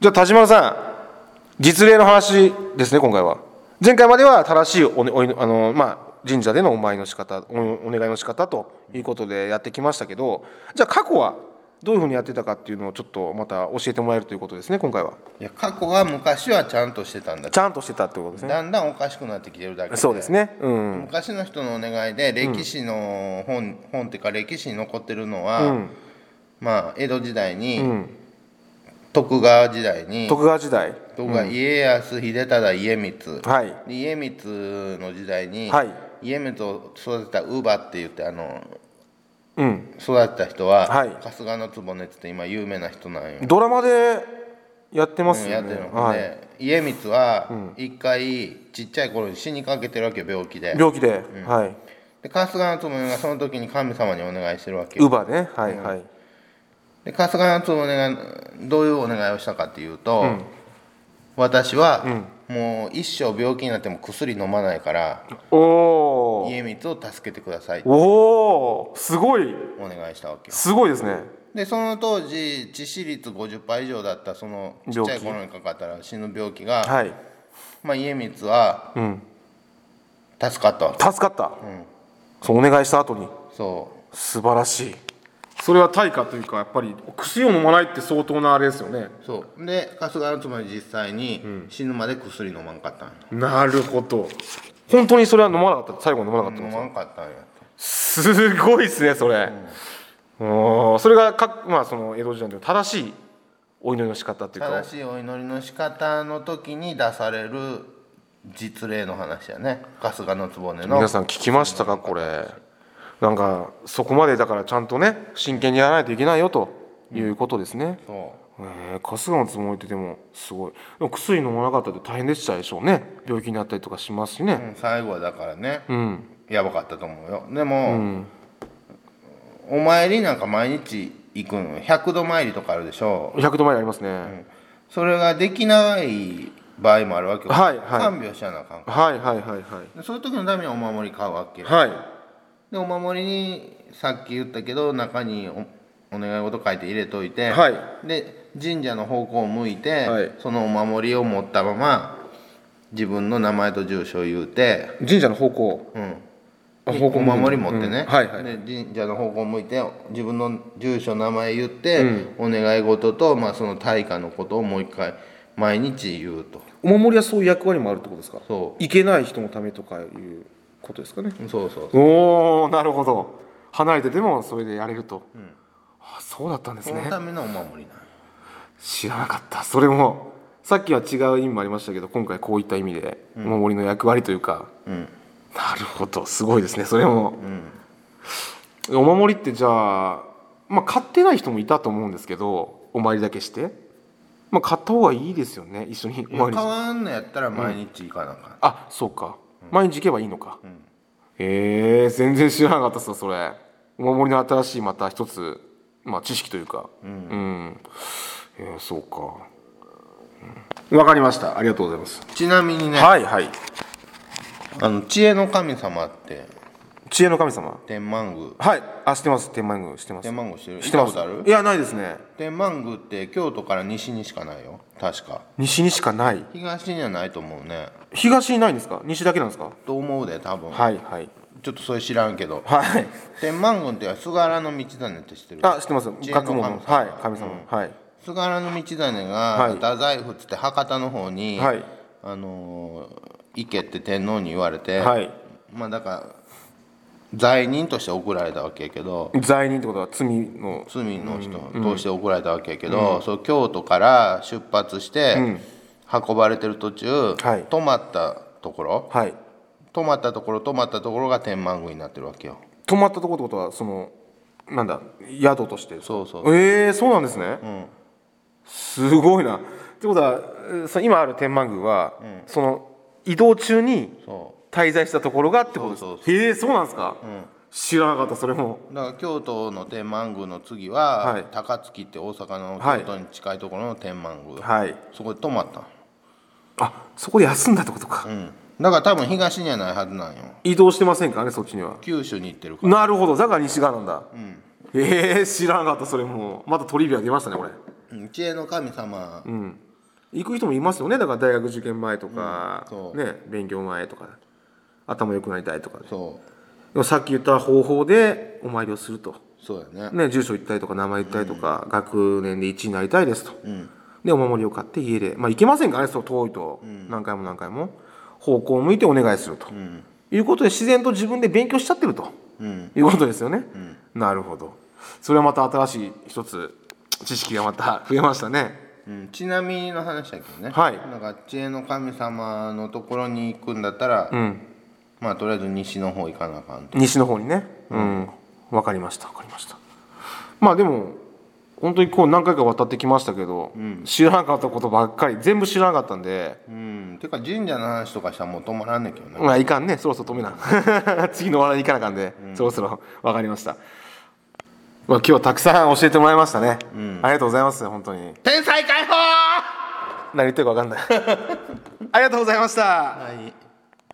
じゃあ田島さん、実例の話ですね。今回は前回までは正しい神社でのお参りの仕方、お願いの仕方ということでやってきましたけど、じゃあ過去はどういうふうにやってたかっていうのをちょっとまた教えてもらえるということですね。今回は。 いや、過去は昔はちゃんとしてたんだけど、 ちゃんとしてたってことですね。 だんだんおかしくなってきてるだけで。 そうですね。 昔の人のお願いで歴史の本っていうか歴史に残ってるのは、江戸時代に、徳川時代に家康秀忠家光、家光の時代に、家光を育てた乳母って言って育てた人は、春日局って今有名な人なんよ。 ドラマでやってますよね。 やってるので、家光は一回ちっちゃい頃に死にかけてるわけよ、病気で。 で、 で春日局がその時に神様にお願いしてるわけよ。 乳母ね。 で春日局がどういうお願いをしたかっていうと、私はもう一生病気になっても薬飲まないから家光を助けてくださいってすごいお願いしたわけよ。 すごいですね。 でその当時致死率 50% 以上だったそのちっちゃい頃にかかったら死ぬ病気が、家光は助かったわけ。 そうお願いした後に。 そう素晴らしい。それは対価というか、やっぱり薬を飲まないって相当なあれですよね。 そうで春日局実際に死ぬまで薬飲まんかったんや。なるほど。本当にそれは飲まなかった。最後に飲まなかったんですか。 飲まんかったんや。 すごいですねそれ。それがその江戸時代の正しいお祈りの仕方っていうか、 正しいお祈りの仕方の時に出される実例の話やね。春日局の皆さん聞きましたかこれ。なんかそこまでだからちゃんとね真剣にやらないといけないよということですね。春日のつもりってでもすごい。でも薬飲まなかったって大変でしたでしょうね。病気になったりとかしますしね。 最後はだからね、やばかったと思うよ。でも、お参りなんか毎日行くの100度参りとかあるでしょ。 100度参りありますね。 それができない場合もあるわけよ。看病しちゃなあかんから。そういう時のためにお守り買うわけよ。でお守りにさっき言ったけど中にお願い事書いて入れといて、で神社の方向を向いて、そのお守りを持ったまま自分の名前と住所を言うて、 神社の方向、 お守り持ってね、で神社の方向を向いて自分の住所名前言って、お願い事と、その対価のことをもう一回毎日言うと。 お守りはそういう役割もあるってことですか。いけない人のためとかいうことですかね。おお、なるほど。離れててもそれでやれると。そうだったんですね。 そのためのお守りなん。 知らなかった。それもさっきは違う意味もありましたけど、今回こういった意味でお守りの役割というか、なるほど、すごいですね。それも、お守りってじゃあ買ってない人もいたと思うんですけど、お参りだけして買った方がいいですよね。一緒にお参り買わんのやったら毎日行かなあかん。 そうか。毎日行けばいいのか。全然知らなかったですよそれ。お守りの新しいまた一つ知識というか。そうか。わかりました。ありがとうございます。 ちなみにね、知恵の神様って、 知恵の神様、 天満宮。 知ってます。天満宮知ってます。 天満宮知ってる？ 知ってます。いや、ないですね。 天満宮って京都から西にしかないよ、確か。 西にしかない。 東にはないと思うね。 東にないんですか。西だけなんですか。 と思うで、多分。ちょっとそれ知らんけど。天満宮って菅原道真って知ってる？ 知ってます。学問の神様。 菅原道真が太宰府っつって博多の方に行けって天皇に言われて、だから罪人として送られたわけやけど、 罪人ってことは罪の人として送られたわけやけど、その京都から出発して運ばれてる途中、泊まったところが天満宮になってるわけよ。 泊まったところってことはそのなんだ、宿として。 そうそうなんですね。すごいな。ってことは今ある天満宮は、その移動中に滞在したところがってことです。そうなんですか。知らなかった。それもだから京都の天満宮の次は、高槻って大阪の京都に近いところの天満宮、そこで泊まった。 そこで休んだってことか。 だから多分東にはないはずなんよ。 移動してませんからね、そっちには。 九州に行ってるから。 なるほど、だから西側なんだ。知らなかった。それもまたトリビア出ましたねこれ。 知恵の神様行く人もいますよね。だから大学受験前とか、ね、勉強前とか頭良くなりたいとかで。でもさっき言った方法でお参りをすると。 そうだね、住所言ったりとか名前言ったりとか、学年で1位になりたいですと、でお守りを買って家で行けませんからね、そう遠いと、何回も何回も方向を向いてお願いすると、いうことで自然と自分で勉強しちゃってると、いうことですよね。なるほど。それはまた新しい一つ知識がまた増えましたね。 ちなみにの話だけどね、なんか知恵の神様のところに行くんだったら、まあとりあえず西の方行かなあかんと。 西の方にね。分かりました。まあでも本当にこう何回か渡ってきましたけど、知らなかったことばっかり、全部知らなかったんで。 てか神社の話とかしたらもう止まらんねんけどね。 まあいかんね、そろそろ止めな次の笑いに行かなあかんで、そろそろ分かりました。今日はたくさん教えてもらいましたね。ありがとうございます。本当に天才解放何言ってるか分かんないありがとうございました。